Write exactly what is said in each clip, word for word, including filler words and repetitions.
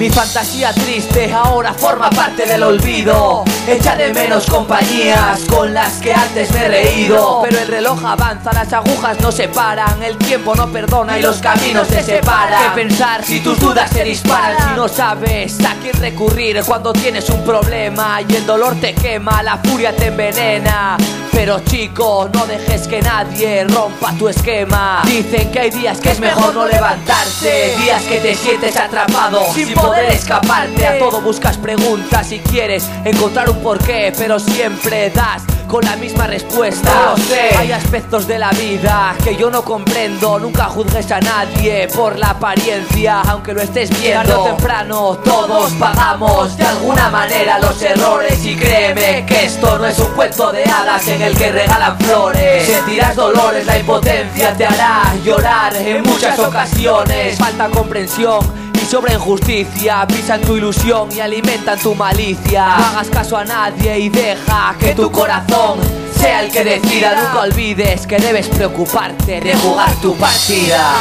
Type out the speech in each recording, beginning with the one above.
Mi fantasía triste ahora forma parte del olvido. Echa de menos compañías con las que antes me he reído. Pero el reloj avanza, las agujas no se paran, el tiempo no perdona y los caminos se separan. ¿Qué pensar si tus dudas se disparan? Si no sabes a quién recurrir cuando tienes un problema y el dolor te quema, la furia te envenena. Pero chico, no dejes que nadie rompa tu esquema. Dicen que hay días que es mejor no levantarse, días que te sientes atrapado sin poder escaparte. A todo buscas preguntas y quieres encontrar un porqué, pero siempre das con la misma respuesta. No lo sé, hay aspectos de la vida que yo no comprendo. Nunca juzgues a nadie por la apariencia, aunque lo estés viendo. Tarde o temprano todos pagamos de alguna manera los errores. Y créeme que esto no es un cuento de hadas en el que regalan flores. Sentirás dolores, la impotencia te hará llorar en muchas ocasiones. Falta comprensión y sobra injusticia, pisan tu ilusión y alimentan tu malicia. No hagas caso a nadie y deja que tu corazón sea el que decida. Nunca olvides que debes preocuparte de jugar tu partida.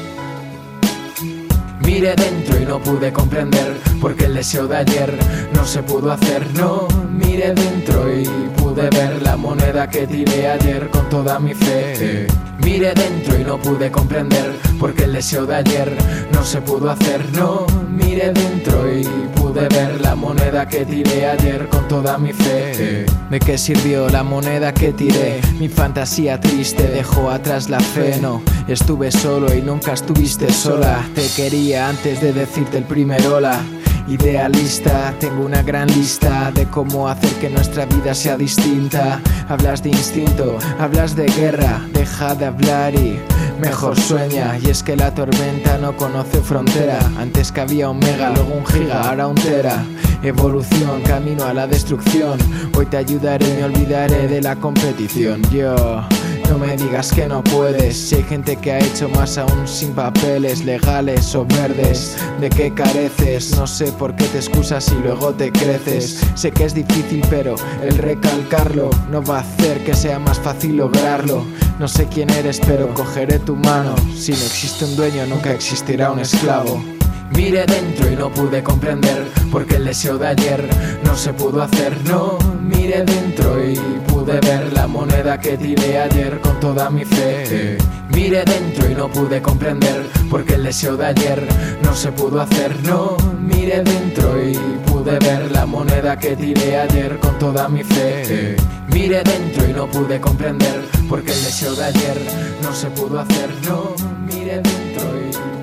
Miré dentro y no pude comprender porque el deseo de ayer no se pudo hacer. No, miré dentro y pude ver la moneda que tiré ayer con toda mi fe. Miré dentro y no pude comprender porque el deseo de ayer no se pudo hacer. No, miré dentro y pude ver la moneda que tiré ayer con toda mi fe. ¿De qué sirvió la moneda que tiré? Mi fantasía triste dejó atrás la fe. No, estuve solo y nunca estuviste sola. Te quería antes de decirte el primer hola. Idealista, tengo una gran lista de cómo hacer que nuestra vida sea distinta. Hablas de instinto, hablas de guerra, deja de hablar y mejor sueña. Y es que la tormenta no conoce frontera. Antes que había un mega, luego un giga, ahora un tera. Evolución, camino a la destrucción. Hoy te ayudaré, me olvidaré de la competición. Yo... no me digas que no puedes, si hay gente que ha hecho más aún sin papeles legales o verdes. ¿De qué careces? No sé por qué te excusas y luego te creces. Sé que es difícil pero el recalcarlo no va a hacer que sea más fácil lograrlo. No sé quién eres pero cogeré tu mano. Si no existe un dueño nunca existirá un esclavo. Miré dentro y no pude comprender porque el deseo de ayer no se pudo hacer. No, miré dentro y pude ver la moneda que tiré ayer con toda mi fe. Miré dentro y no pude comprender porque el deseo de ayer no se pudo hacer. No, miré dentro y pude ver la moneda que tiré ayer con toda mi fe. Miré dentro y no pude comprender porque el deseo de ayer no se pudo hacer. No, miré dentro y